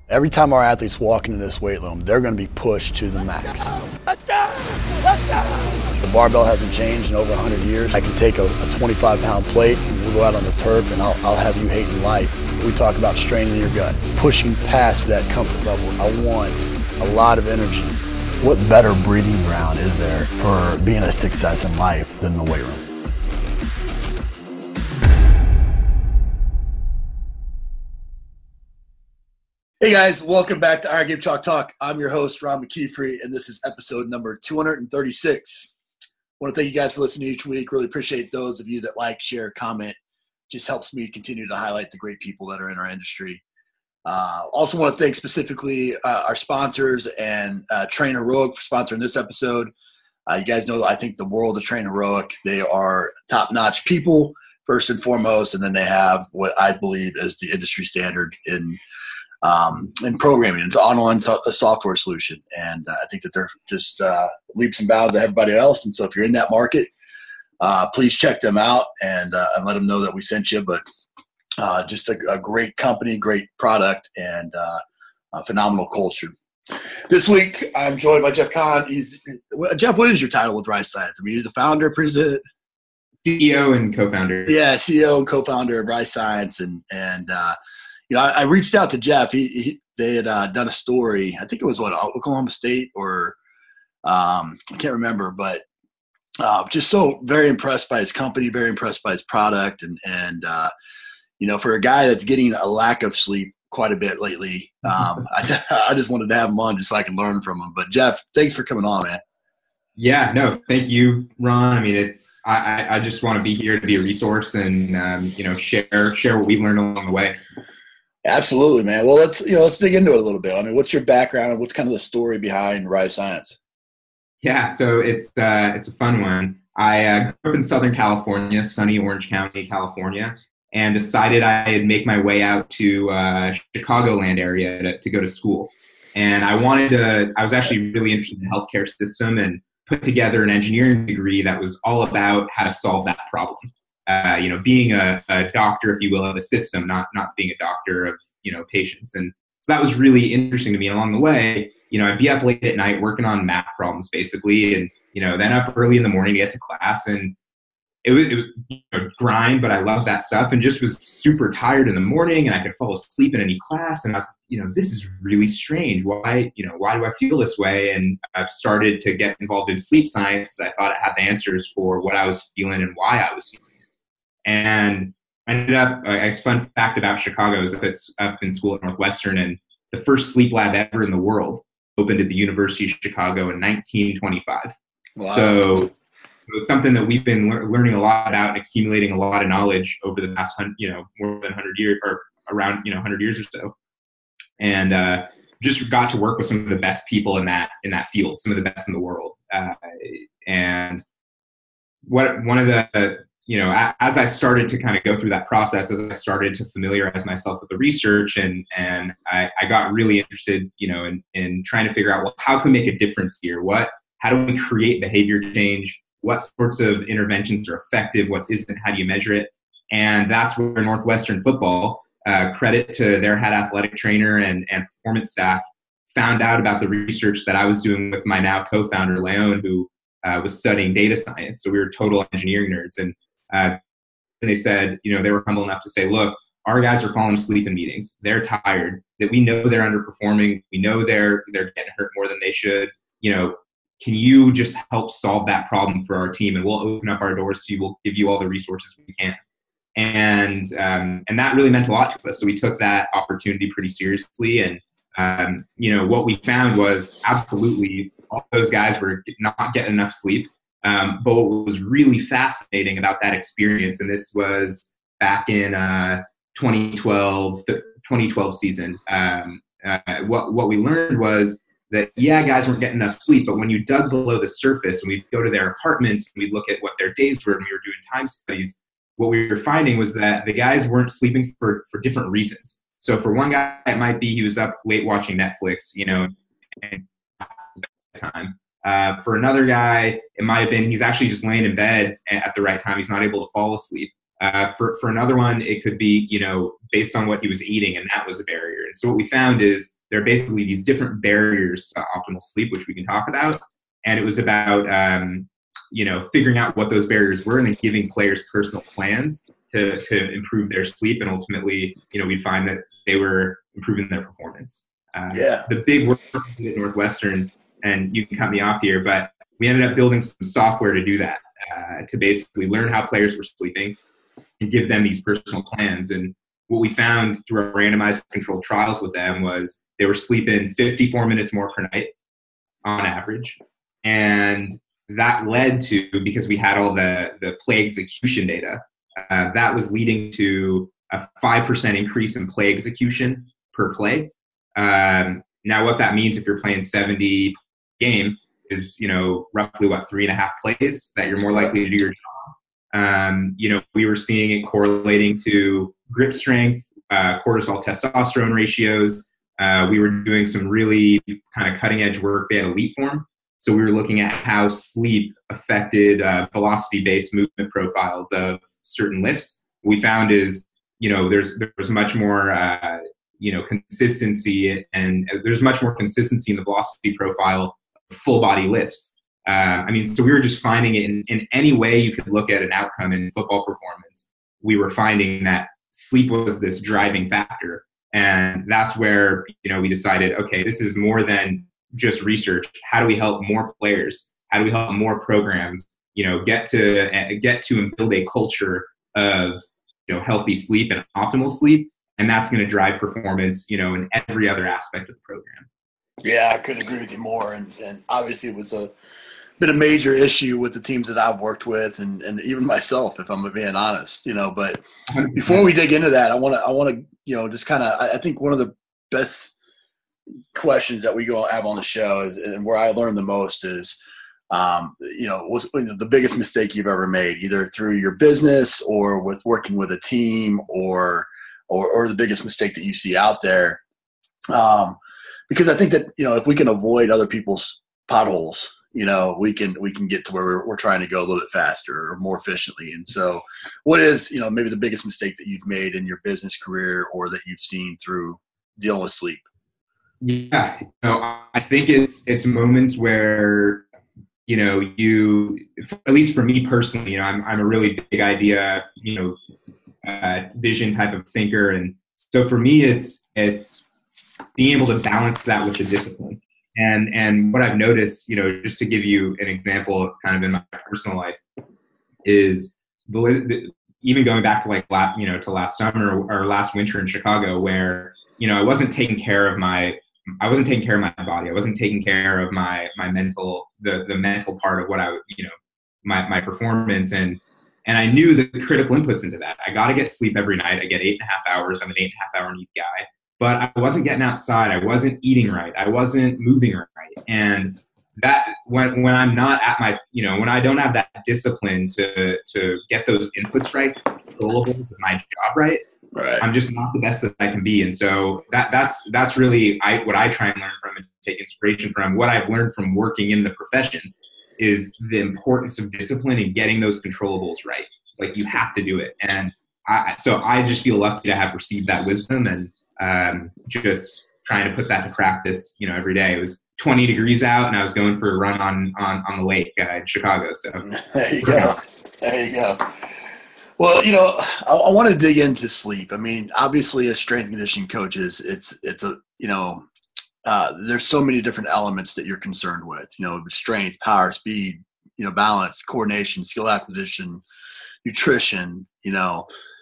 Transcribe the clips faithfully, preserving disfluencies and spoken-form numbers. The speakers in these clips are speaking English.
Every time our athletes walk into this weight room, they're going to be pushed to the max. Let's go! Let's go! The barbell hasn't changed in over one hundred years. I can take a, a twenty-five pound plate and we'll go out on the turf and I'll, I'll have you hating life. We talk about straining your gut, pushing past that comfort level. I want a lot of energy. What better breeding ground is there for being a success in life than the weight room? Hey guys, welcome back to Iron Game Chalk Talk. I'm your host, Ron McKeefrey, and this is episode number two hundred thirty-six. I want to thank you guys for listening each week. Really appreciate those of you that like, share, comment. Just helps me continue to highlight the great people that are in our industry. Uh, also want to thank specifically uh, our sponsors and uh, Train Heroic for sponsoring this episode. Uh, you guys know, I think the world of Train Heroic. They are top-notch people, first and foremost, and then they have what I believe is the industry standard in um, in programming. It's an online so- a software solution, and uh, I think that they're just uh, leaps and bounds of everybody else. And so if you're in that market, uh, please check them out and, uh, and let them know that we sent you. But uh, just a, a great company, great product, and uh, a phenomenal culture. This week, I'm joined by Jeff Kahn. He's Jeff, what is your title with Rise Science? I mean, you're the founder, president? C E O and co-founder. Yeah, C E O and co-founder of Rise Science. And, and uh, you know, I, I reached out to Jeff. He, he They had uh, done a story. I think it was, what, Oklahoma State or um, I can't remember. But uh, just so very impressed by his company, very impressed by his product. And, and uh, you know, for a guy that's getting a lack of sleep quite a bit lately, um, I, I just wanted to have him on just so I can learn from him. But Jeff, thanks for coming on, man. Yeah, no, thank you, Ron. I mean, it's I, I just want to be here to be a resource and um, you know share share what we've learned along the way. Absolutely, man. Well, let's you know let's dig into it a little bit. I mean, what's your background and what's kind of the story behind Rise Science? Yeah, so it's uh, it's a fun one. I uh, grew up in Southern California, sunny Orange County, California, and decided I'd make my way out to uh, Chicagoland area to, to go to school. And I wanted to. I was actually really interested in the healthcare system and put together an engineering degree that was all about how to solve that problem. Uh, you know, being a, a doctor, if you will, of a system, not not being a doctor of, you know, patients. And so that was really interesting to me. And along the way, you know, I'd be up late at night working on math problems, basically, and, you know, then up early in the morning to get to class. And it was, it was you know, grind, but I loved that stuff and just was super tired in the morning and I could fall asleep in any class. And I was, you know, this is really strange. Why, you know, why do I feel this way? And I've started to get involved in sleep science. I thought I had the answers for what I was feeling and why I was feeling it. And I ended up, a fun fact about Chicago is that it's up in school at Northwestern, and the first sleep lab ever in the world opened at the University of Chicago in nineteen twenty-five. Wow. So it's something that we've been le- learning a lot about and accumulating a lot of knowledge over the past, you know, more than one hundred years or around, you know, one hundred years or so. And uh, just got to work with some of the best people in that, in that field, some of the best in the world. Uh, and what, one of the, you know, as I started to kind of go through that process, as I started to familiarize myself with the research and, and I, I got really interested, you know, in, in trying to figure out, well, how can we make a difference here? What, how do we create behavior change? What sorts of interventions are effective? What isn't? How do you measure it? And that's where Northwestern football, uh, credit to their head athletic trainer and, and performance staff, found out about the research that I was doing with my now co-founder, Leon, who uh, was studying data science. So we were total engineering nerds. And uh, they said, you know, they were humble enough to say, look, our guys are falling asleep in meetings. They're tired. That we know they're underperforming. We know they're they're getting hurt more than they should. You know, can you just help solve that problem for our team? And we'll open up our doors to you. We'll give you all the resources we can. And um, and that really meant a lot to us. So we took that opportunity pretty seriously. And, um, you know, what we found was absolutely all those guys were not getting enough sleep. Um, but what was really fascinating about that experience, and this was back in uh, twenty twelve, the twenty twelve season, um, uh, what, what we learned was that, yeah, guys weren't getting enough sleep, but when you dug below the surface and we'd go to their apartments and we'd look at what their days were and we were doing time studies, what we were finding was that the guys weren't sleeping for, for different reasons. So for one guy, it might be he was up late watching Netflix, you know, and time. Uh, for another guy, it might have been he's actually just laying in bed at the right time. He's not able to fall asleep. Uh, for, for another one, it could be, you know, based on what he was eating, and that was a barrier. And so what we found is there are basically these different barriers to optimal sleep, which we can talk about. And it was about, um, you know, figuring out what those barriers were and then giving players personal plans to, to improve their sleep. And ultimately, you know, we find that they were improving their performance. Uh, yeah. The big work at Northwestern, and you can cut me off here, but we ended up building some software to do that, uh, to basically learn how players were sleeping and give them these personal plans. And what we found through our randomized controlled trials with them was they were sleeping fifty-four minutes more per night on average. And that led to, because we had all the, the play execution data, uh, that was leading to a five percent increase in play execution per play. Um, now what that means if you're playing seventy game is, you know, roughly what, three and a half plays that you're more likely to do your job. Um, you know, we were seeing it correlating to grip strength, uh, cortisol testosterone ratios. Uh, we were doing some really kind of cutting edge work. They had Elite Form. So we were looking at how sleep affected uh, velocity-based movement profiles of certain lifts. What we found is, you know, there's there's much more, uh, you know, consistency, and there's much more consistency in the velocity profile of full body lifts. Uh, I mean, so we were just finding it in, in any way you could look at an outcome in football performance. We were finding that sleep was this driving factor, and that's where, you know, we decided, okay, this is more than just research. How do we help more players? How do we help more programs, you know, get to uh, get to and build a culture of, you know, healthy sleep and optimal sleep, and that's going to drive performance, you know, in every other aspect of the program. Yeah, I couldn't agree with you more. And and obviously it was a been a major issue with the teams that I've worked with, and, and even myself, if I'm being honest, you know. But before we dig into that, I want to I want to you know just kind of I, I think one of the best questions that we go have on the show is, and where I learned the most is, um, you know, what's you know, the biggest mistake you've ever made, either through your business or with working with a team, or or, or the biggest mistake that you see out there. Um, because I think that, you know, if we can avoid other people's potholes, you know, we can we can get to where we're, we're trying to go a little bit faster or more efficiently. And so, what is, you know, maybe the biggest mistake that you've made in your business career, or that you've seen through dealing with sleep? Yeah, you know, I think it's it's moments where, you know, you, at least for me personally, you know, I'm I'm a really big idea, you know, uh, vision type of thinker, and so for me, it's it's being able to balance that with the discipline. And and what I've noticed, you know, just to give you an example, kind of in my personal life, is the, the even going back to like last, you know, to last summer or last winter in Chicago, where, you know, I wasn't taking care of my I wasn't taking care of my body. I wasn't taking care of my my mental, the the mental part of what I, you know, my my performance, and and I knew the critical inputs into that. I got to get sleep every night. I get eight and a half hours. I'm an eight and a half hour need guy, but I wasn't getting outside. I wasn't eating right. I wasn't moving right, and that when when I'm not at my, you know, when I don't have that discipline to to get those inputs right, controllables of my job right. Right. I'm just not the best that I can be. And so that that's that's really I what I try and learn from and take inspiration from. What I've learned from working in the profession is the importance of discipline and getting those controllables right. Like, you have to do it. And I, so I just feel lucky to have received that wisdom, and um, just trying to put that to practice, you know, every day. It was twenty degrees out, and I was going for a run on on, on the lake uh, in Chicago. So there you go. There you go. Well, you know, I, I want to dig into sleep. I mean, obviously, as strength and conditioning coaches, it's it's a you know, uh, there's so many different elements that you're concerned with. You know, strength, power, speed, you know, balance, coordination, skill acquisition, nutrition. You know,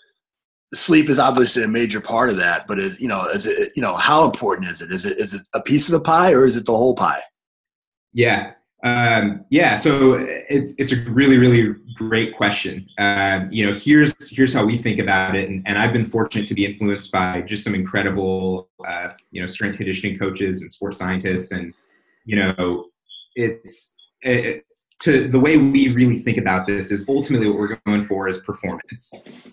sleep is obviously a major part of that. But is you know, is it you know, how important is it? Is it is it a piece of the pie, or is it the whole pie? Yeah. Um, yeah, so it's it's a really, really great question. Um, you know, here's here's how we think about it, and, and I've been fortunate to be influenced by just some incredible, uh, you know, strength conditioning coaches and sports scientists, and you know, it's it, to the way we really think about this is ultimately what we're going for is performance,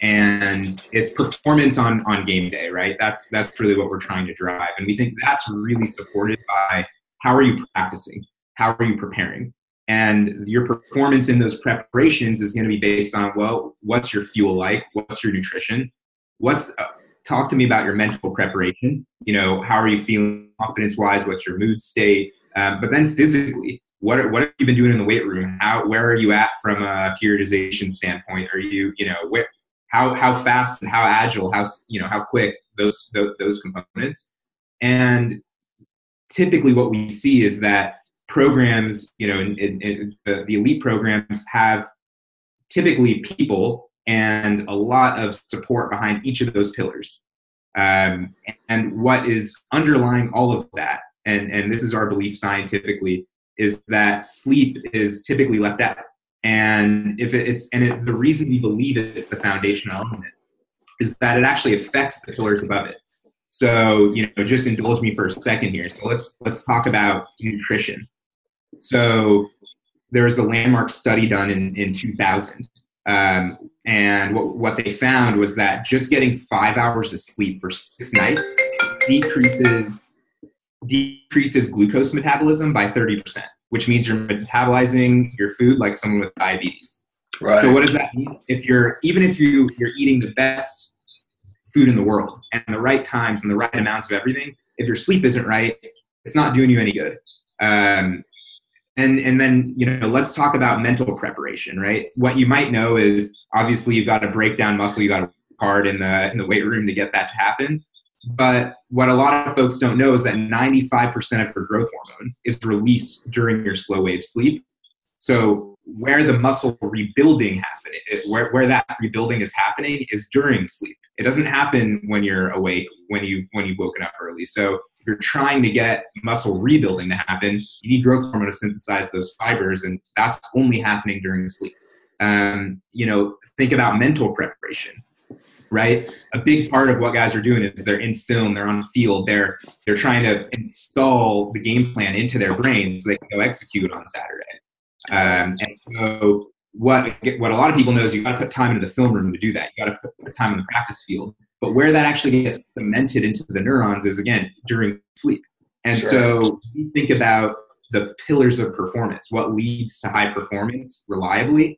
and it's performance on on game day, right? That's that's really what we're trying to drive, and we think that's really supported by how are you practicing. How are you preparing? And your performance in those preparations is going to be based on, well, what's your fuel like? What's your nutrition? What's uh, talk to me about your mental preparation. You know, how are you feeling confidence-wise? What's your mood state? Um, but then physically, what are, what have you been doing in the weight room? How where are you at from a periodization standpoint? Are you you know where how how fast and how agile, how you know how quick those those, those components? And typically, what we see is that programs, you know, in, in, in the, the elite programs have typically people and a lot of support behind each of those pillars. Um, and what is underlying all of that, and, and this is our belief scientifically, is that sleep is typically left out. And if it, it's and it, the reason we believe it's the foundational element is that it actually affects the pillars above it. So, you know, just indulge me for a second here. So let's let's talk about nutrition. So there was a landmark study done in, in two thousand. Um, and what, what they found was that just getting five hours of sleep for six nights decreases decreases glucose metabolism by thirty percent, which means you're metabolizing your food like someone with diabetes. Right. So what does that mean? If you're, even if you, you're eating the best food in the world and the right times and the right amounts of everything, if your sleep isn't right, it's not doing you any good. Um, and, and then, you know, let's talk about mental preparation, right? What you might know is obviously you've got to break down muscle, you got to work hard in the, in the weight room to get that to happen. But what a lot of folks don't know is that ninety-five percent of your growth hormone is released during your slow wave sleep. So where the muscle rebuilding happen, where, where that rebuilding is happening is during sleep. It doesn't happen when you're awake, when you've, when you've woken up early. So if you're trying to get muscle rebuilding to happen, you need growth hormone to synthesize those fibers, and that's only happening during sleep. Um, you know, think about mental preparation. Right? A big part of what guys are doing is they're in film, they're on field, they're they're trying to install the game plan into their brain so they can go execute on Saturday. Um, and so what what a lot of people know is you got to put time into the film room to do that. You got to put time in the practice field. But where that actually gets cemented into the neurons is, again, during sleep. And sure. So you think about the pillars of performance, what leads to high performance reliably.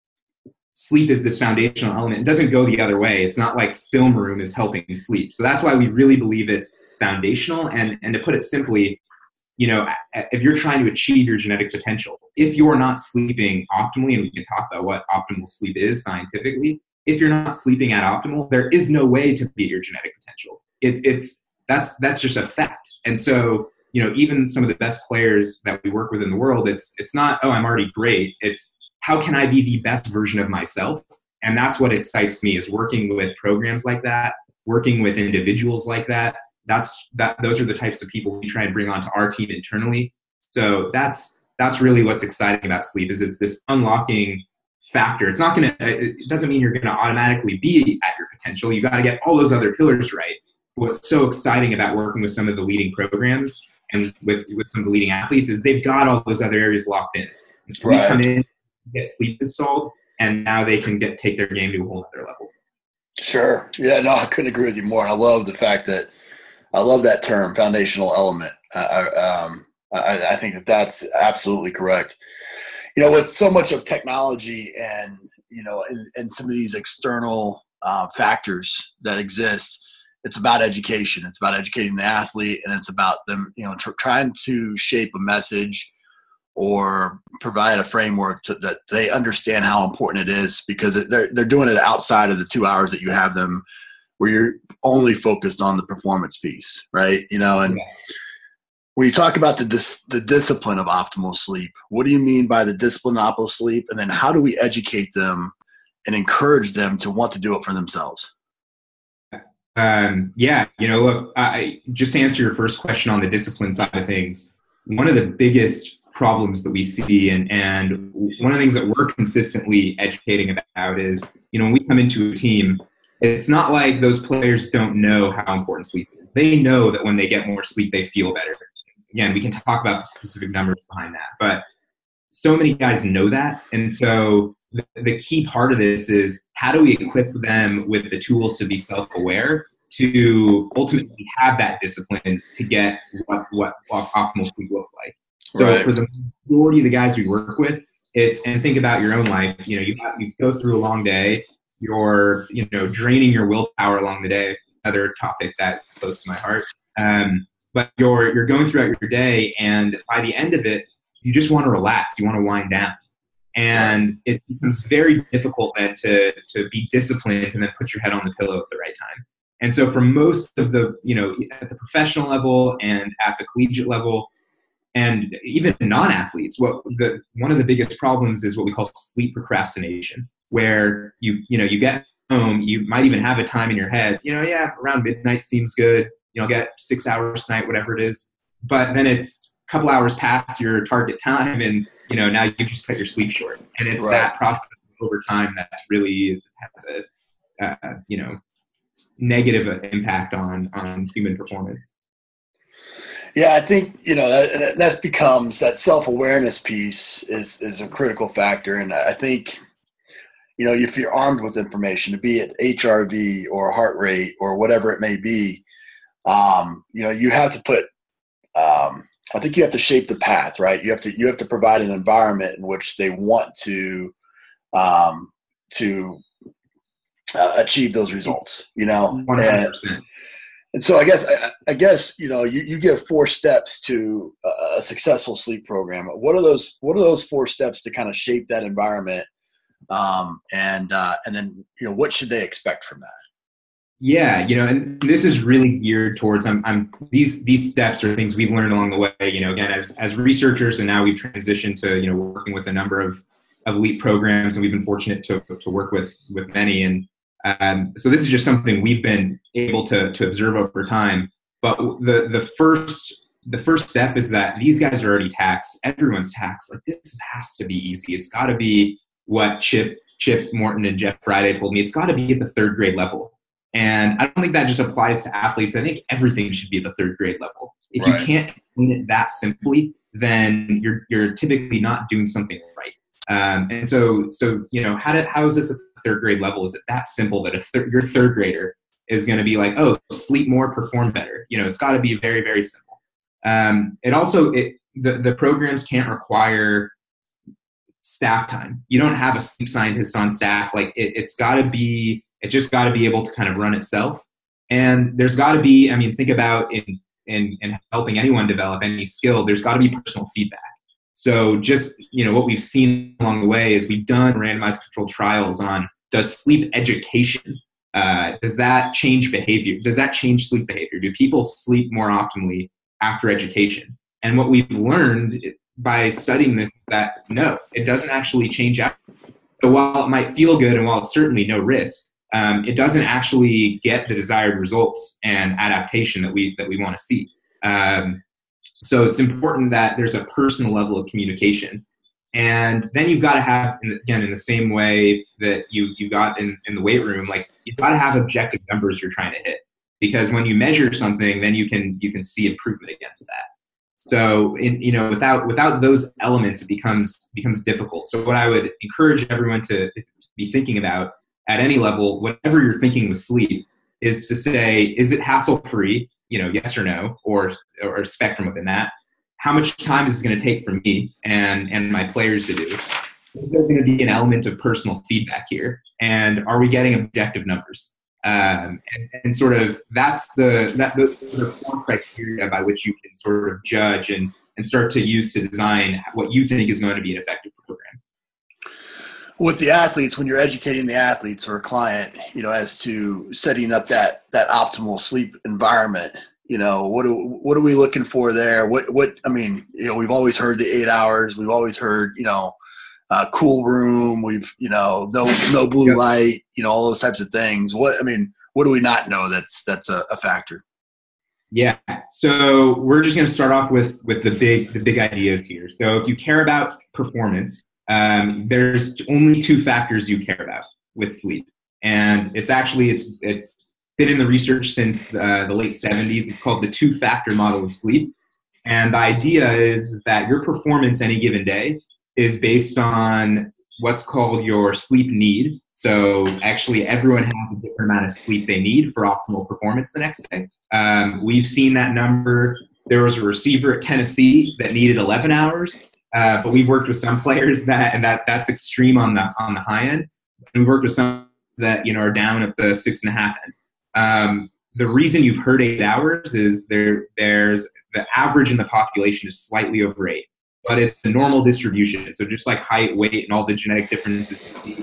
Sleep is this foundational element. It doesn't go the other way. It's not like film room is helping you sleep. So that's why we really believe it's foundational. And, and to put it simply, you know, if you're trying to achieve your genetic potential, if you're not sleeping optimally, and we can talk about what optimal sleep is scientifically, if you're not sleeping at optimal, there is no way to beat your genetic potential. It, it's that's that's just a fact. And so, you know, even some of the best players that we work with in the world, it's it's not, oh, I'm already great. It's how can I be the best version of myself? And that's what excites me, is working with programs like that, working with individuals like that. That's that. Those are the types of people we try and bring onto our team internally. So that's that's really what's exciting about sleep, is it's this unlocking factor. It's not going to. It doesn't mean you're going to automatically be at your potential. You got to get all those other pillars right. What's so exciting about working with some of the leading programs and with with some of the leading athletes is they've got all those other areas locked in. And so right. we come in, get sleep installed, and now they can get take their game to a whole other level. Sure. Yeah, no, I couldn't agree with you more. I love the fact that I love that term, foundational element. I, um, I, I think that that's absolutely correct. You know, with so much of technology and, you know, and, and some of these external uh, factors that exist, it's about education. It's about educating the athlete, and it's about them, you know, tr- trying to shape a message or provide a framework to, that they understand how important it is, because they're they're doing it outside of the two hours that you have them, where you're only focused on the performance piece, right? You know, and yeah. when you talk about the dis, the discipline of optimal sleep, what do you mean by the discipline of optimal sleep? And then how do we educate them and encourage them to want to do it for themselves? Um, yeah, you know, look, I, just to answer your first question on the discipline side of things, one of the biggest problems that we see, and, and one of the things that we're consistently educating about is, you know, when we come into a team, it's not like those players don't know how important sleep is. They know that when they get more sleep, they feel better. Again, we can talk about the specific numbers behind that, but so many guys know that. And so the, the key part of this is, how do we equip them with the tools to be self-aware, to ultimately have that discipline to get what, what, what optimal sleep looks like. So right. for the majority of the guys we work with, it's, and think about your own life, you know, you, you go through a long day, you're, you know, draining your willpower along the day. another topic that's close to my heart. Um, but you're you're going throughout your day, and by the end of it, you just want to relax. You want to wind down, and right. It becomes very difficult then to to be disciplined and then put your head on the pillow at the right time. And so, for most of the you know at the professional level and at the collegiate level, and even non-athletes, what the one of the biggest problems is what we call sleep procrastination, where you you know you get home, you might even have a time in your head, you know, yeah, around midnight seems good, you know, get six hours tonight, whatever it is. But then it's a couple hours past your target time, and you know now you've just cut your sleep short. And it's right. that process over time that really has a uh, you know negative impact on on human performance. Yeah, I think, you know, that, that becomes, that self-awareness piece is, is a critical factor. And I think, you know, if you're armed with information, be it H R V or heart rate or whatever it may be, um, you know, you have to put, um, I think you have to shape the path, right? You have to, you have to provide an environment in which they want to, um, to uh, achieve those results, you know? one hundred percent. And, And so I guess, I, I guess, you know, you, you give four steps to a successful sleep program. What are those, what are those four steps to kind of shape that environment? Um, and, uh, and then, you know, what should they expect from that? Yeah. You know, and this is really geared towards, I'm, I'm these, these steps are things we've learned along the way, you know, again, as, as researchers, and now we've transitioned to, you know, working with a number of, of elite programs, and we've been fortunate to, to work with, with many. And, Um, so this is just something we've been able to, to observe over time. But the, the first the first step is that these guys are already taxed. Everyone's taxed. Like, this has to be easy. It's got to be what Chip Chip Morton and Jeff Friday told me. It's got to be at the third grade level. And I don't think that just applies to athletes. I think everything should be at the third grade level. If right. you can't explain it that simply, then you're you're typically not doing something right. Um, and so so you know how did how is this at the third grade level? Is it that simple that a thir- your third grader is going to be like, oh, sleep more, perform better? You know, it's got to be very, very simple. Um, it also it the the programs can't require staff time. You don't have a sleep scientist on staff. Like it, it's got to be. It just got to be able to kind of run itself. And there's got to be. I mean, think about in in in helping anyone develop any skill. There's got to be personal feedback. So just, you know, what we've seen along the way is we've done randomized controlled trials on, does sleep education, uh, does that change behavior? Does that change sleep behavior? Do people sleep more optimally after education? And what we've learned by studying this is that no, it doesn't actually change out. So while it might feel good and while it's certainly no risk, um, it doesn't actually get the desired results and adaptation that we that we want to see. Um, So it's important that there's a personal level of communication. And then you've got to have, again, in the same way that you, you got in, in the weight room, like you've got to have objective numbers you're trying to hit. Because when you measure something, then you can you can see improvement against that. So in, you know, without without those elements, it becomes becomes difficult. So what I would encourage everyone to be thinking about at any level, whatever you're thinking with sleep, is to say, is it hassle-free? You know, yes or no, or or a spectrum within that. How much time is it going to take for me and and my players to do? Is there going to be an element of personal feedback here? And are we getting objective numbers? Um, and, and sort of that's the that the, the four criteria by which you can sort of judge and and start to use to design what you think is going to be an effective program. With the athletes, when you're educating the athletes or a client, you know, as to setting up that that optimal sleep environment, you know, what do what are we looking for there? What what I mean, you know, we've always heard the eight hours. We've always heard, you know, uh, cool room. We've, you know, no no blue yep. light. You know, all those types of things. What I mean, what do we not know that's that's a, a factor? Yeah. So we're just going to start off with with the big the big ideas here. So if you care about performance, Um, there's only two factors you care about with sleep, and it's actually it's it's been in the research since uh, the late seventies. It's called the two-factor model of sleep, and the idea is that your performance any given day is based on what's called your sleep need. So actually, everyone has a different amount of sleep they need for optimal performance the next day. Um, we've seen that number. There was a receiver at Tennessee that needed eleven hours. Uh, but we've worked with some players that, and that that's extreme on the on the high end. And we've worked with some that, you know, are down at the six and a half end. Um, the reason you've heard eight hours is there. There's the average in the population is slightly over eight, but it's a normal distribution. So just like height, weight, and all the genetic differences,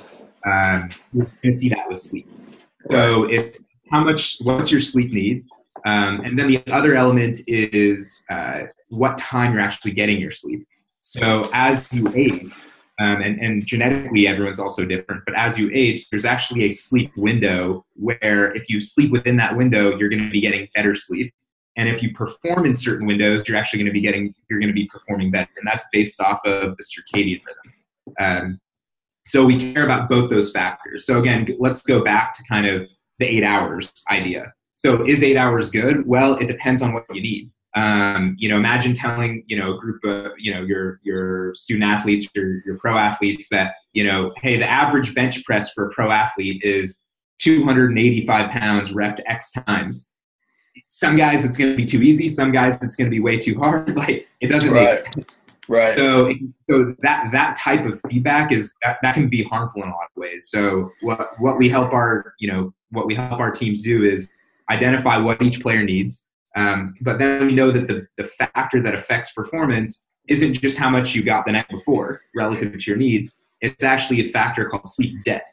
um, you're going to see that with sleep. So it's how much, what's your sleep need? Um, and then the other element is uh, what time you're actually getting your sleep. So as you age, um, and, and genetically everyone's also different, but as you age, there's actually a sleep window where if you sleep within that window, you're going to be getting better sleep. And if you perform in certain windows, you're actually going to be getting, you're going to be performing better. And that's based off of the circadian rhythm. Um, so we care about both those factors. So again, let's go back to kind of the eight hours idea. So is eight hours good? Well, it depends on what you need. Um, you know, imagine telling, you know, a group of, you know, your, your student athletes, your, your pro athletes that, you know, hey, the average bench press for a pro athlete is two hundred eighty-five pounds repped X times. Some guys it's going to be too easy. Some guys it's going to be way too hard. Like it doesn't right. make sense. Right. So, so that, that type of feedback is that, that can be harmful in a lot of ways. So what, what we help our, you know, what we help our teams do is identify what each player needs. Um, but then we know that the, the factor that affects performance isn't just how much you got the night before relative to your need. It's actually a factor called sleep debt.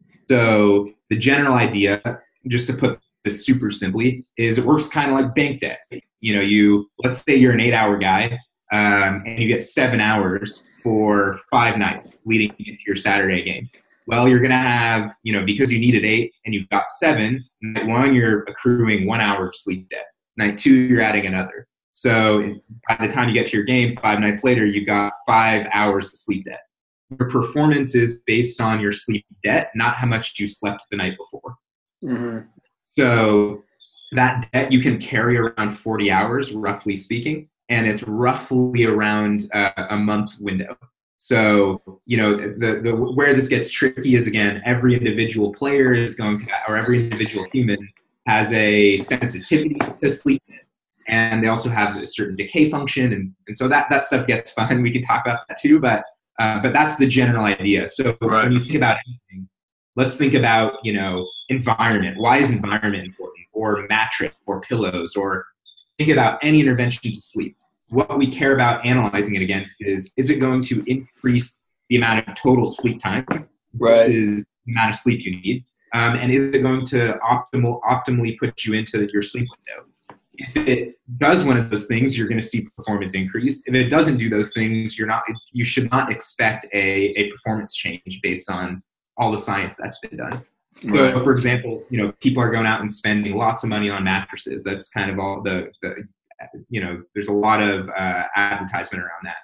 So the general idea, just to put this super simply, is it works kind of like bank debt. You know, you, let's say you're an eight hour guy, um, and you get seven hours for five nights leading into your Saturday game. Well, you're going to have, you know, because you needed eight and you've got seven, night one, you're accruing one hour of sleep debt. Night two, you're adding another. So by the time you get to your game, five nights later, you've got five hours of sleep debt. Your performance is based on your sleep debt, not how much you slept the night before. Mm-hmm. So that debt you can carry around forty hours, roughly speaking, and it's roughly around uh, a month window. So, you know, the, the where this gets tricky is, again, every individual player is going to, or every individual human has a sensitivity to sleep, and they also have a certain decay function, and, and so that, that stuff gets fun. We can talk about that too, but uh, but that's the general idea. So right. When you think about anything, let's think about, you know, environment. Why is environment important? Or mattress, or pillows, or think about any intervention to sleep. What we care about analyzing it against is, is it going to increase the amount of total sleep time versus right. the amount of sleep you need? Um, and is it going to optimal, optimally put you into your sleep window? If it does one of those things, you're going to see performance increase. If it doesn't do those things, you're not, you should not expect a, a performance change based on all the science that's been done. Right. So, for example, you know, people are going out and spending lots of money on mattresses. That's kind of all the, the you know, there's a lot of uh, advertisement around that.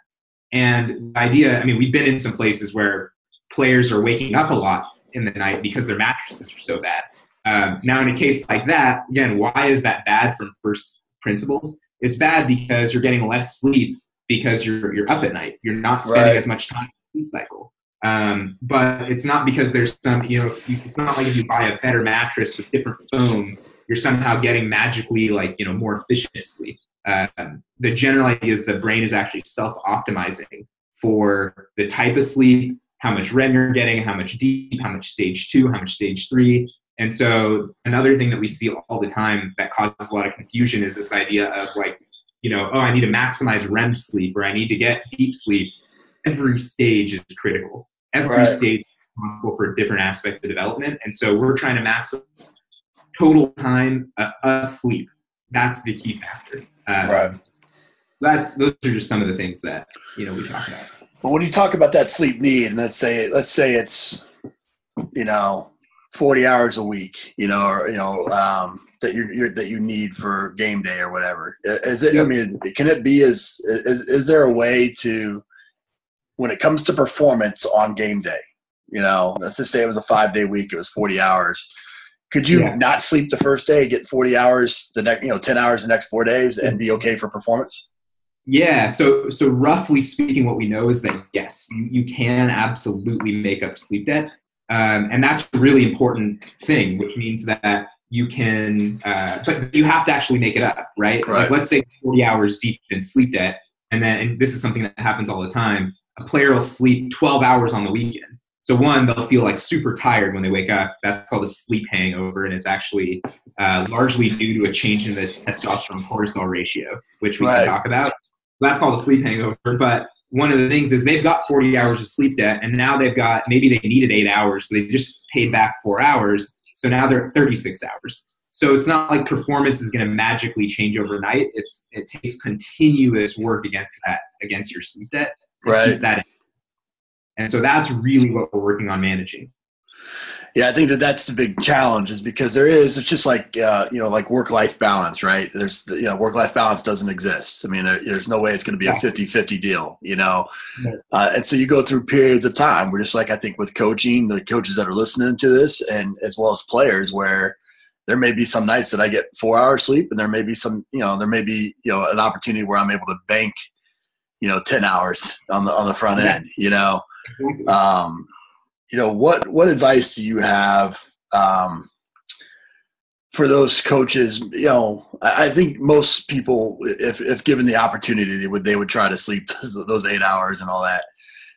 And the idea, I mean, we've been in some places where players are waking up a lot in the night because their mattresses are so bad. Um, now, in a case like that, again, why is that bad from first principles? It's bad because you're getting less sleep because you're you're up at night. You're not spending right. as much time in the sleep cycle. Um, but it's not because there's some, you know, if you, it's not like if you buy a better mattress with different foam, you're somehow getting magically, like, you know, more efficient sleep. Um, the general idea is the brain is actually self-optimizing for the type of sleep, how much R E M you're getting, how much deep, how much stage two, how much stage three. And so another thing that we see all the time that causes a lot of confusion is this idea of, like, you know, oh, I need to maximize R E M sleep, or I need to get deep sleep. Every stage is critical. Every right. stage is responsible for a different aspect of development. And so we're trying to maximize total time uh, asleep. That's the key factor. Um, right. That's those are just some of the things that, you know, we talk about. But when you talk about that sleep need, and let's say let's say it's, you know, forty hours a week, you know, or you know um, that you you're, that you need for game day or whatever. Is it? Yep. I mean, can it be as is is there a way to, when it comes to performance on game day, you know, let's just say it was a five day week, it was forty hours. Could you yeah. not sleep the first day, get forty hours the next, you know, ten hours the next four days, and be okay for performance? Yeah. So, so roughly speaking, what we know is that yes, you, you can absolutely make up sleep debt, um, and that's a really important thing, which means that you can, uh, but you have to actually make it up, right? Right. Like, let's say forty hours deep in sleep debt, and then and this is something that happens all the time. A player will sleep twelve hours on the weekend. So one, they'll feel like super tired when they wake up. That's called a sleep hangover, and it's actually uh, largely due to a change in the testosterone cortisol ratio, which we Right. can talk about. So that's called a sleep hangover. But one of the things is they've got forty hours of sleep debt, and now they've got, maybe they needed eight hours, so they just paid back four hours. So now they're at thirty-six hours. So it's not like performance is going to magically change overnight. It's it takes continuous work against that, against your sleep debt to Right. keep that in. And so that's really what we're working on managing. Yeah, I think that that's the big challenge, is because there is, it's just like, uh, you know, like work-life balance, right? There's, you know, work-life balance doesn't exist. I mean, there, there's no way it's going to be a fifty-fifty deal, you know? Uh, and so you go through periods of time where, just like I think with coaching, the coaches that are listening to this, and as well as players, where there may be some nights that I get four hours sleep, and there may be some, you know, there may be, you know, an opportunity where I'm able to bank, you know, ten hours on the, on the front end, you know? Um, you know, what, what advice do you have, um, for those coaches? You know, I, I think most people, if, if given the opportunity, they would, they would try to sleep those, those eight hours and all that.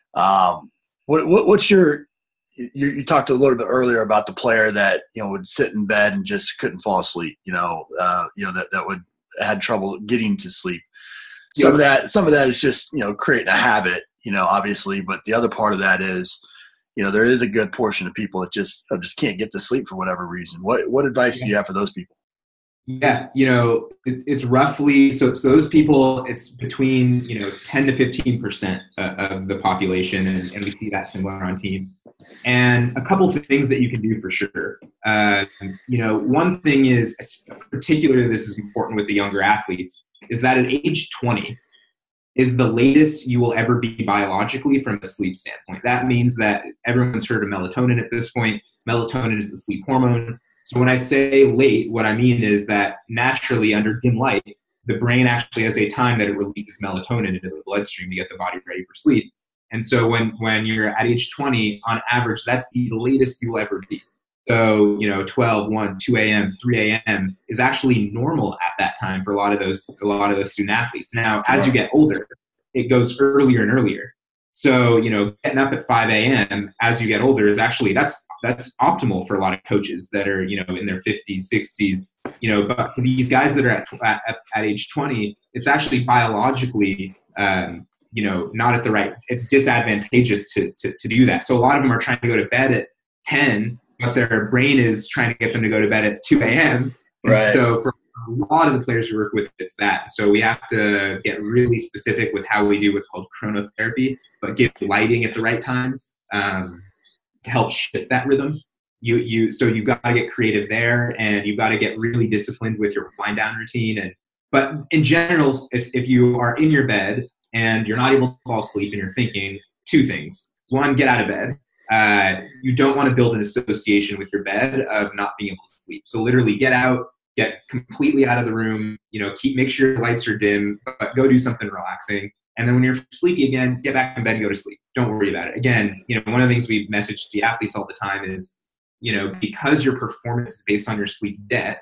Um, what, what, what's your, you, you talked a little bit earlier about the player that, you know, would sit in bed and just couldn't fall asleep, you know, uh, you know, that, that would had trouble getting to sleep. Some Yep. of that, some of that is just, you know, creating a habit, you know, obviously, but the other part of that is, you know, there is a good portion of people that just uh, just can't get to sleep for whatever reason. What what advice Yeah. do you have for those people? Yeah, you know, it, it's roughly, so so those people, it's between, you know, ten to fifteen percent of the population, and, and we see that similar on teams. And a couple of things that you can do for sure. Uh, you know, one thing is, particularly this is important with the younger athletes, is that at age twenty is the latest you will ever be biologically from a sleep standpoint. That means that everyone's heard of melatonin at this point. Melatonin is the sleep hormone. So when I say late, what I mean is that naturally under dim light, the brain actually has a time that it releases melatonin into the bloodstream to get the body ready for sleep. And so when, when you're at age twenty, on average, that's the latest you'll ever be. So, you know, twelve, one, two a.m., three a.m. is actually normal at that time for a lot of those, a lot of those student athletes. Now, as you get older, it goes earlier and earlier. So, you know, getting up at five a.m. as you get older is actually, that's, that's optimal for a lot of coaches that are, you know, in their fifties, sixties, you know, but for these guys that are at, at, at age twenty, it's actually biologically, um, you know, not at the right, it's disadvantageous to, to, to do that. So a lot of them are trying to go to bed at ten, but their brain is trying to get them to go to bed at two a.m. Right. So for a lot of the players we work with, it's that. So we have to get really specific with how we do what's called chronotherapy, but give lighting at the right times um, to help shift that rhythm. You, you, so you've got to get creative there, and you've got to get really disciplined with your wind down routine. And, but in general, if, if you are in your bed and you're not able to fall asleep and you're thinking, two things. One, get out of bed. Uh, you don't want to build an association with your bed of not being able to sleep. So literally get out, get completely out of the room, you know, keep, make sure your lights are dim, but go do something relaxing. And then when you're sleepy again, get back in bed and go to sleep. Don't worry about it. Again, you know, one of the things we message to the athletes all the time is, you know, because your performance is based on your sleep debt,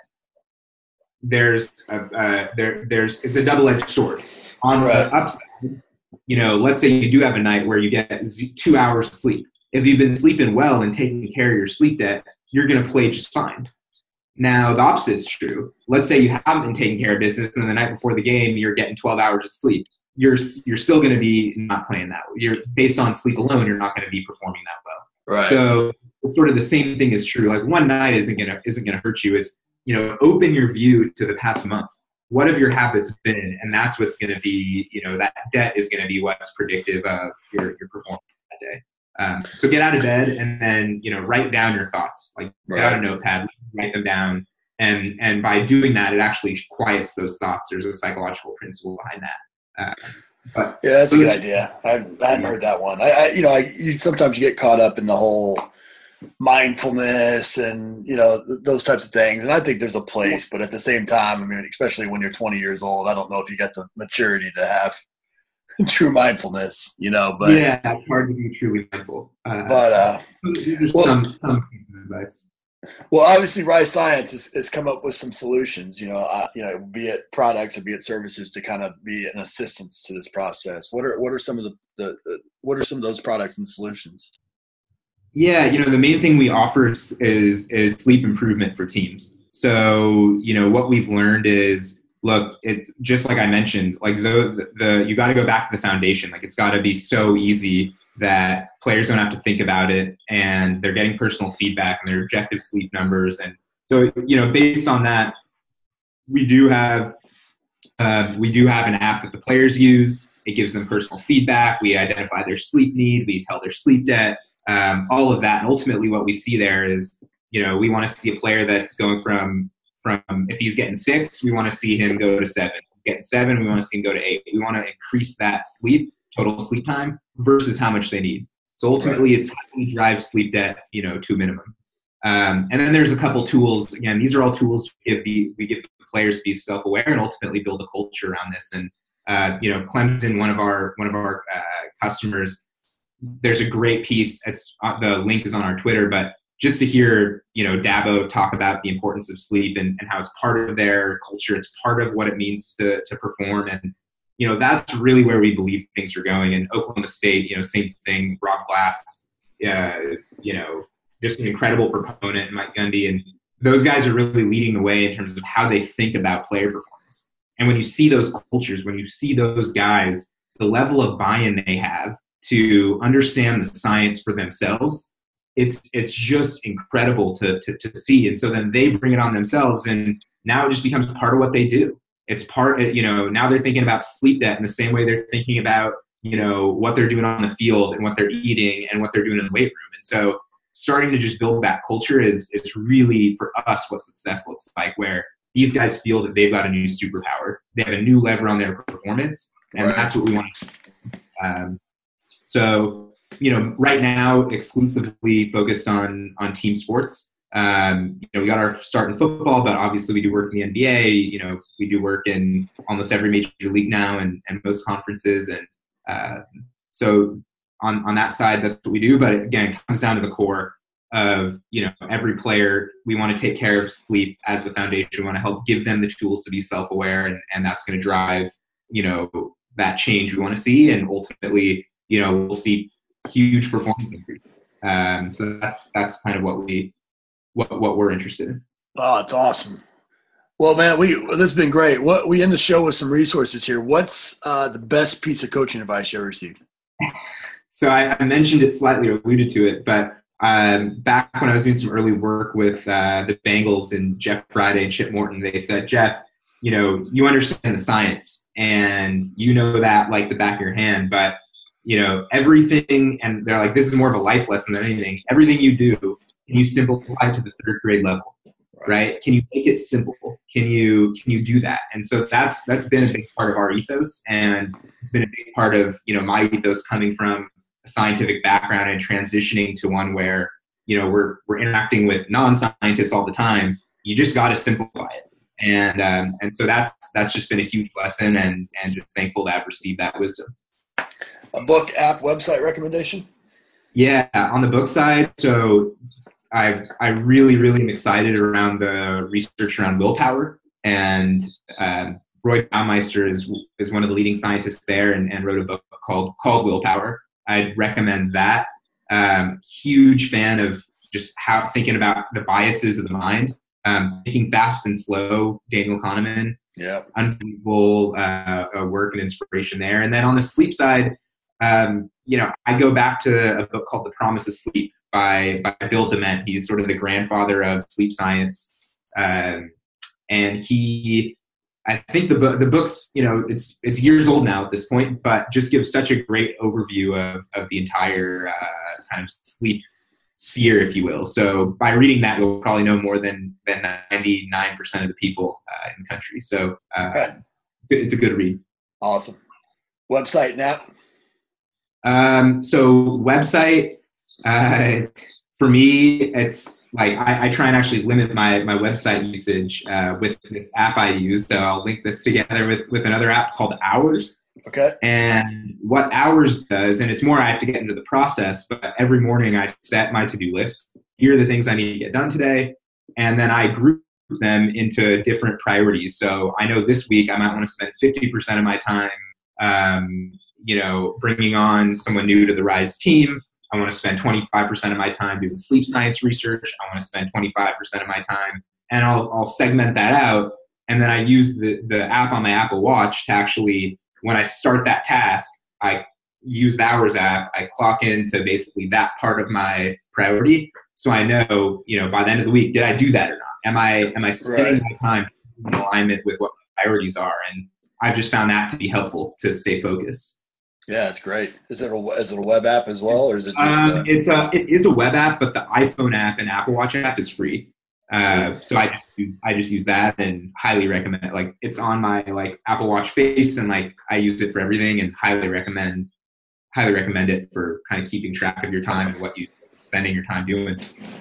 there's a, uh, there, there's, it's a double-edged sword. On Right. the upside, you know, let's say you do have a night where you get two hours sleep. If you've been sleeping well and taking care of your sleep debt, you're going to play just fine. Now, the opposite is true. Let's say you haven't been taking care of business, and the night before the game, you're getting twelve hours of sleep. You're you're still going to be not playing that well. You're based on sleep alone, you're not going to be performing that well. Right. So it's sort of the same thing is true. Like one night isn't going to isn't going to hurt you. It's, you know, open your view to the past month. What have your habits been? And that's what's going to be, you know, that debt is going to be what's predictive of your your performance that day. Um, so get out of bed and then, you know, write down your thoughts, like get out a notepad, write them down. And, and by doing that, it actually quiets those thoughts. There's a psychological principle behind that. Uh, but yeah, that's a good idea. I, I hadn't heard that one. I, I you know, I, you sometimes you get caught up in the whole mindfulness and, you know, th- those types of things. And I think there's a place, but at the same time, I mean, especially when you're twenty years old, I don't know if you got the maturity to have true mindfulness, you know, but yeah, it's hard to be truly mindful. Uh, but, uh, there's well, some, some advice. Well, obviously, Rise Science has, has come up with some solutions, you know, uh, you know, be it products or be it services to kind of be an assistance to this process. What are what are some of the, the, the what are some of those products and solutions? Yeah, you know, the main thing we offer is, is is sleep improvement for teams. So, you know, what we've learned is, look, it just like I mentioned, like the the you got to go back to the foundation. Like it's got to be so easy that players don't have to think about it, and they're getting personal feedback and their objective sleep numbers. And so, you know, based on that, we do have uh, we do have an app that the players use. It gives them personal feedback. We identify their sleep need. We tell their sleep debt. Um, all of that, and ultimately, what we see there is, you know, we want to see a player that's going from from if he's getting six, we want to see him go to seven. Getting seven, we want to see him go to eight. We want to increase that sleep, total sleep time, versus how much they need. So ultimately, right. It's how we drive sleep debt, you know, to a minimum. Um, and then there's a couple tools. Again, these are all tools we give the we give the players to be self-aware and ultimately build a culture around this. And uh, you know, Clemson, one of our one of our uh, customers. There's a great piece. It's uh, the link is on our Twitter, but just to hear, you know, Dabo talk about the importance of sleep and, and how it's part of their culture, it's part of what it means to to perform, and you know that's really where we believe things are going. And Oklahoma State, you know, same thing. Rob Glass, uh, you know, just an incredible proponent, Mike Gundy, and those guys are really leading the way in terms of how they think about player performance. And when you see those cultures, when you see those guys, the level of buy-in they have to understand the science for themselves, it's it's just incredible to, to to see. And so then they bring it on themselves, and now it just becomes part of what they do. It's part, you know, now they're thinking about sleep debt in the same way they're thinking about, you know, what they're doing on the field and what they're eating and what they're doing in the weight room. And so starting to just build that culture is is really, for us, what success looks like, where these guys feel that they've got a new superpower. They have a new lever on their performance, and right. That's what we want to do. Um, So, you know, right now, exclusively focused on on team sports. Um, you know, we got our start in football, but obviously we do work in the N B A. You know, we do work in almost every major league now, and, and most conferences. And uh, so on on that side, that's what we do. But again, it comes down to the core of, you know, every player. We want to take care of sleep as the foundation. We want to help give them the tools to be self-aware, and, and that's going to drive, you know, that change we want to see, and ultimately, you know, we'll see huge performance increase. Um, so that's that's kind of what we what what we're interested in. Oh, it's awesome. Well, man, we this has been great. What we end the show with some resources here. What's uh, the best piece of coaching advice you ever received? So I, I mentioned it slightly, or alluded to it, but um, back when I was doing some early work with uh, the Bengals and Jeff Friday and Chip Morton, they said, Jeff, you know, you understand the science and you know that like the back of your hand, but you know, everything, and they're like, this is more of a life lesson than anything. Everything you do, can you simplify to the third grade level, right? right? Can you make it simple? Can you can you do that? And so that's that's been a big part of our ethos, and it's been a big part of, you know, my ethos coming from a scientific background and transitioning to one where, you know, we're we're interacting with non-scientists all the time. You just got to simplify it, and um, and so that's that's just been a huge lesson, and and just thankful to have received that wisdom. A book, app, website recommendation? Yeah, on the book side, so I I really, really am excited around the research around willpower. And um, Roy Baumeister is is one of the leading scientists there, and, and wrote a book called called Willpower. I'd recommend that. Um, huge fan of just how thinking about the biases of the mind. Um, Thinking Fast and Slow, Daniel Kahneman. Yeah, unbelievable uh, work and inspiration there. And then on the sleep side, um, you know, I go back to a book called The Promise of Sleep by by Bill Dement. He's sort of the grandfather of sleep science, um, and he, I think the book the book's, you know, it's it's years old now at this point, but just gives such a great overview of of the entire uh, kind of sleep sphere, if you will. So by reading that, you'll probably know more than than ninety-nine percent of the people uh, in the country. So uh, okay. It's a good read. Awesome. Website and app? Um, so website, uh, for me, it's like I, I try and actually limit my, my website usage uh, with this app I use. So I'll link this together with, with another app called Hours. Okay. And what Hours does, and it's more I have to get into the process, but every morning I set my to-do list. Here are the things I need to get done today. And then I group them into different priorities. So I know this week I might want to spend fifty percent of my time, um, you know, bringing on someone new to the Rise team. I want to spend twenty-five percent of my time doing sleep science research. I want to spend twenty-five percent of my time, and I'll, I'll segment that out. And then I use the, the app on my Apple Watch to actually, when I start that task, I use the Hours app. I clock into basically that part of my priority. So I know, you know, by the end of the week, did I do that or not? Am I, am I spending Right. my time in alignment with what my priorities are? And I've just found that to be helpful to stay focused. Yeah, it's great. Is it a, is it a web app as well, or is it just? Um, a, it's a it is a web app, but the iPhone app and Apple Watch app is free. Uh, so I just use, I just use that and highly recommend it. Like it's on my like Apple Watch face, and like I use it for everything, and highly recommend highly recommend it for kind of keeping track of your time and what you spending your time doing.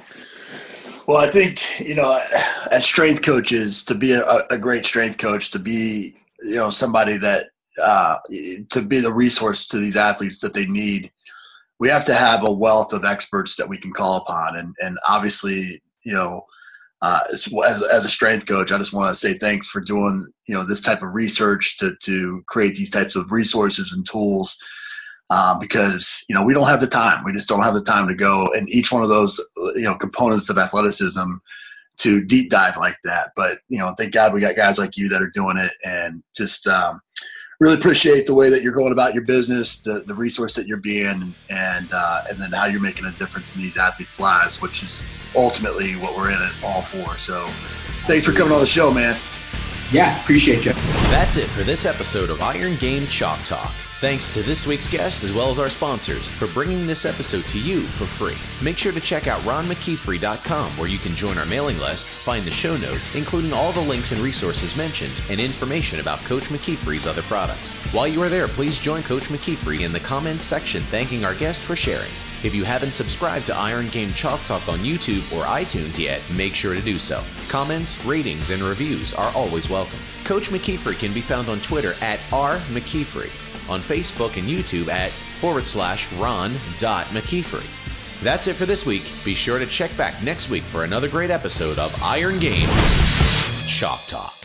Well, I think, you know, as strength coaches, to be a, a great strength coach, to be, you know, somebody that, uh, to be the resource to these athletes that they need, we have to have a wealth of experts that we can call upon. And, and obviously, you know, uh, as, as a strength coach, I just want to say thanks for doing, you know, this type of research to, to create these types of resources and tools. Uh, because, you know, we don't have the time. We just don't have the time to go in each one of those, you know, components of athleticism to deep dive like that. But, you know, thank God we got guys like you that are doing it, and just um, really appreciate the way that you're going about your business, the, the resource that you're being, and uh, and then how you're making a difference in these athletes' lives, which is ultimately what we're in it all for. So thanks for coming on the show, man. Yeah, appreciate you. That's it for this episode of Iron Game Chalk Talk. Thanks to this week's guest as well as our sponsors for bringing this episode to you for free. Make sure to check out ron mckeefrey dot com, where you can join our mailing list, find the show notes, including all the links and resources mentioned, and information about Coach McKeefrey's other products. While you are there, please join Coach McKeefrey in the comments section thanking our guest for sharing. If you haven't subscribed to Iron Game Chalk Talk on YouTube or iTunes yet, make sure to do so. Comments, ratings, and reviews are always welcome. Coach McKeefrey can be found on Twitter at r mckeefrey, on Facebook and YouTube at forward slash ron dot mckeefrey. That's it for this week. Be sure to check back next week for another great episode of Iron Game Chalk Talk.